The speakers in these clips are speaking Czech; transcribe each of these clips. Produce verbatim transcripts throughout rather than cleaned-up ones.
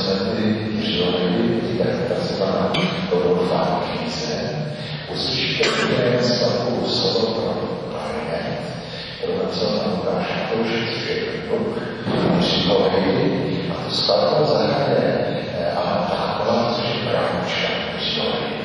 jsme ty Jiříhovi, tak takzvaná Rodolfá knize, uslyšíte také svatbu slovo pro klarinet, provazovala Lukáš Matoušek, Štěpuk, Jiříhovi, a to skladba zahraje Anna Táková, což je právnička Jiříhovi.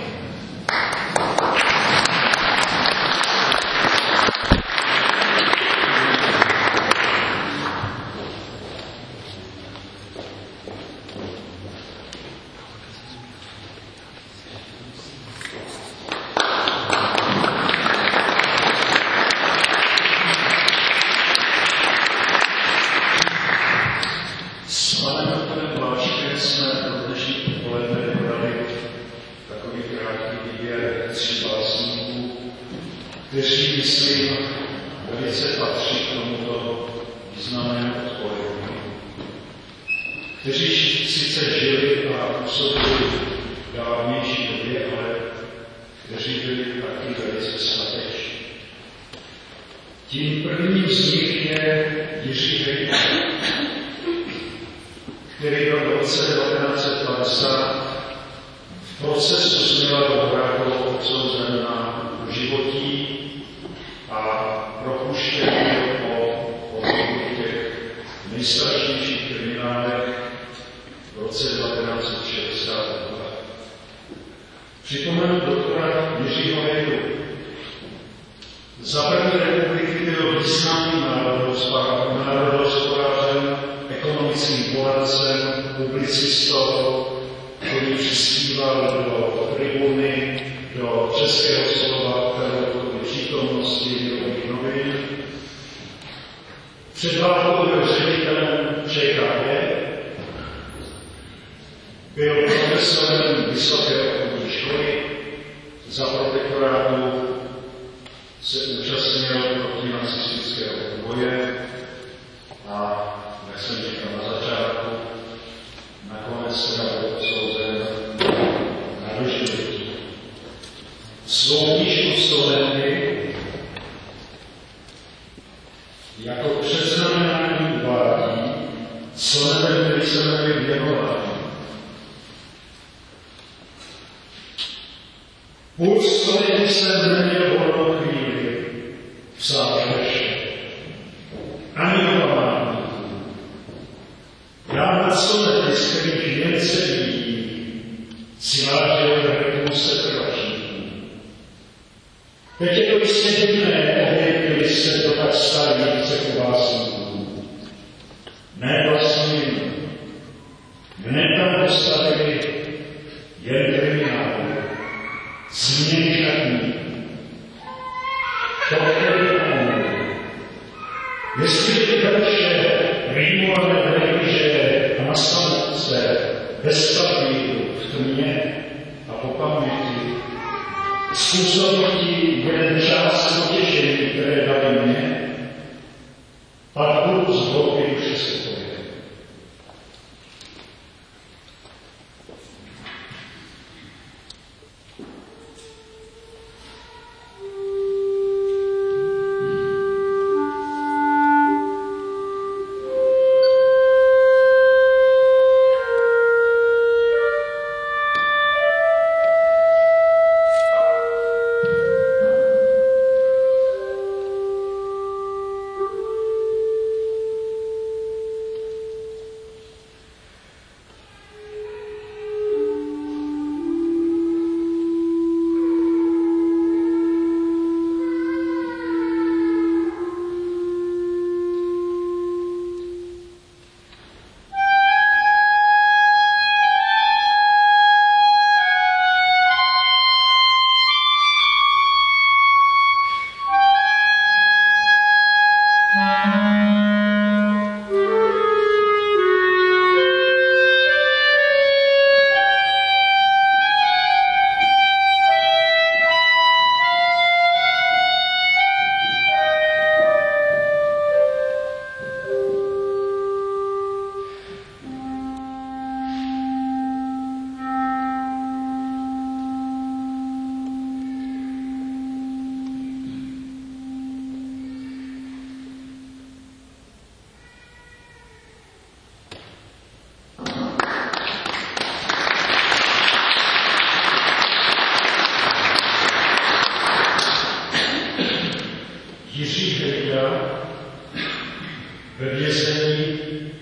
Jindřich Hejda ve vězení,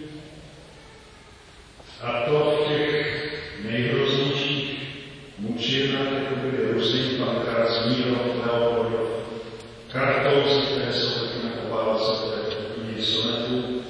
a to v těch nejhroznějších mučinách, jako byly Ruzin, Pankrář, Mírov, Leopoldov, Kartouzy, které jsou taky na obálce té knihy sonetů,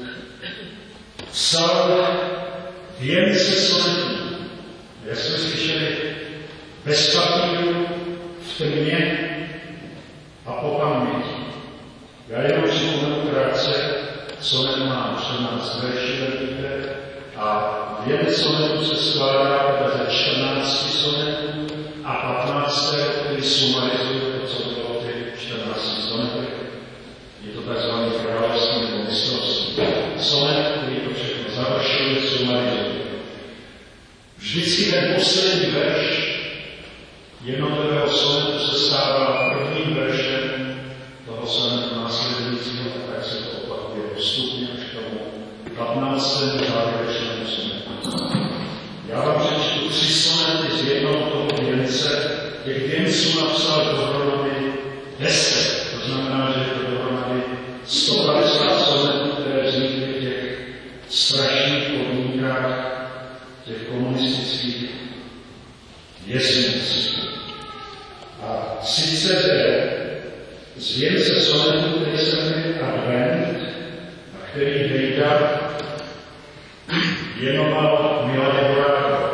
psal věnce sonetů. Jak jsme slyšeli, bez papíru, v tmě a po paměti. Já jenom připomenu krátce, sonet má čtrnáct verší, vidíte, a věnec sonetů se skládá ze čtrnácti sonetů a patnáctého, který sumarizuje to, co bylo v těch čtrnácti sonetech. Je to takzvaný královský nebo mistrovský sonet, který to všechno završuje, sumarizuje. Vždycky ten poslední verš jednotlivého sonetu se stává prvním veršem toho sonetu následujícího, a tak se to opakuje postupně až k tomu patnáctému závěrečnému sonetu. Já vám přečtu tři sonety z jednoho toho věnce. Těch věnců napsal dohromady deset, to znamená, že je to dohromady sto padesát sonetů, které vznikly v těch strašných podmínkách těch komunistických věznic. A sice jde z věnce sonetu, který se jmenuje Advent, a který Hejda věnoval Miladě Horákové.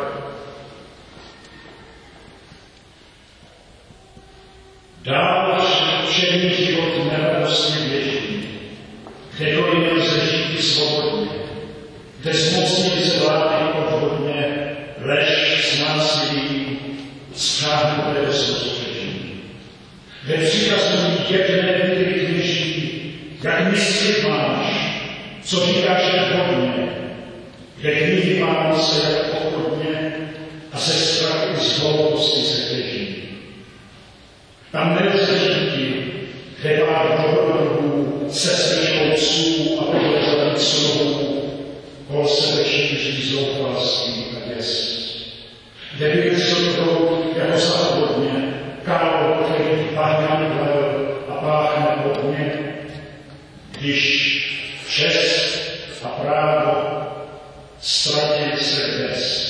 Dál všední život neradostně běží, kde to nelze žít svobodně, kde zmocnili z vlády podvodně lež s násilí, spřáhnuté do soustředění, kde přikazují jedné víry kněží, jak myslit máš, co říkáš nehodně, kde knihy mám se jak pochodně a ze strachu i z hlouposti se těží. Tam nelze žít, kde máš dohodou se svých otců a podlezaných slovů, kol se vešíří zoufalství a děs. Kde vyvěsil proud jako závodně, kál, který páchne dlel a páchne hodně, když čest a právo ztratí se dnes.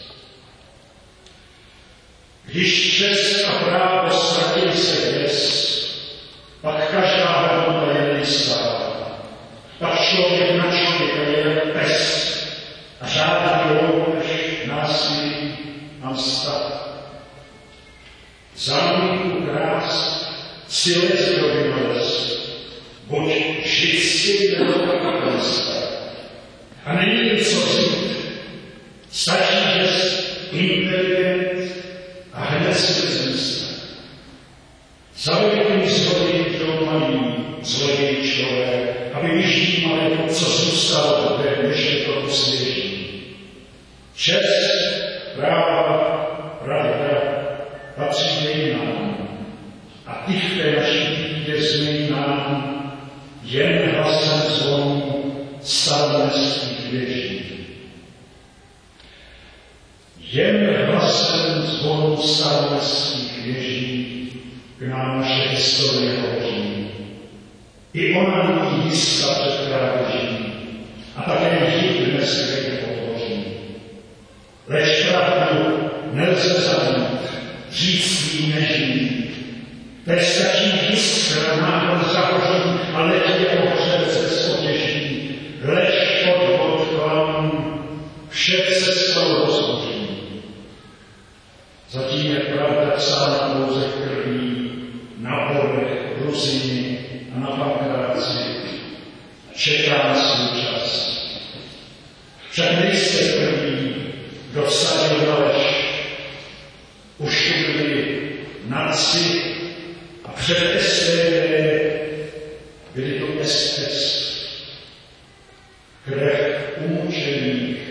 Když čest a právo ztratí se dnes, pak každá hodnota je nejistá. Pak člověk na člověka je pes a žádný loupež, násilí a msta. Zamítnu krás, silec do vynalez, buď vždycky nedokonalista. A není co vzít, stačí, že jsi inteligent a hned si bez místa. Zaujím zlodí domalý, zlodí člověk, aby vyždímali to, co zůstalo do té, než je to svěží. Čest, práva, pravda patří nám a ty v té naší bídě změní nám jen hlasem zvonů stavneských věží. Jen hlasem zvonů stavneských věží k nám naše historie hovoří. I ona nutí jiskra před krádeží a také dík dnes kde podpoří. Leč pravdu nelze zabít, říct jí nežijí. Teď stačí jiskra náhod zahoří a letí jako hřebce z otěží. Lež podvod klam, vše se stalo rozboří. Zatím je pravda psána pouze krví, na polech, Ruziny a na Pankráci. Čeká svůj čas. Však nejste první, kdo vsadil na lež. Už tu byli naci a před S T B byli to S S. Krev umučených